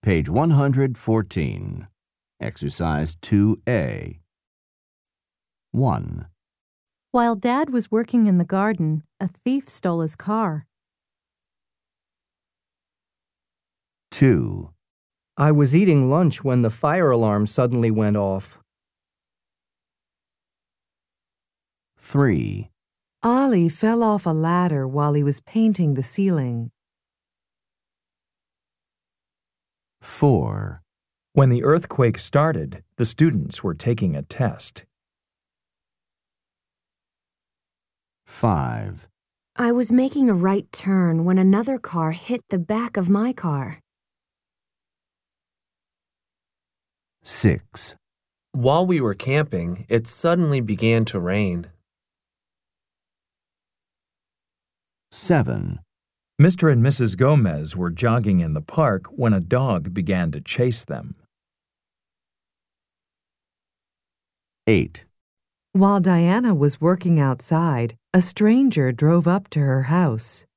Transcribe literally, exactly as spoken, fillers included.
Page one hundred fourteen. Exercise two A. one. While Dad was working in the garden, a thief stole his car. two. I was eating lunch when the fire alarm suddenly went off. three. Ollie fell off a ladder while he was painting the ceiling. four. When the earthquake started, the students were taking a test. five. I was making a right turn when another car hit the back of my car. six. While we were camping, it suddenly began to rain. seven. Mister and Missus Gomez were jogging in the park when a dog began to chase them. eight. While Diana was working outside, a stranger drove up to her house.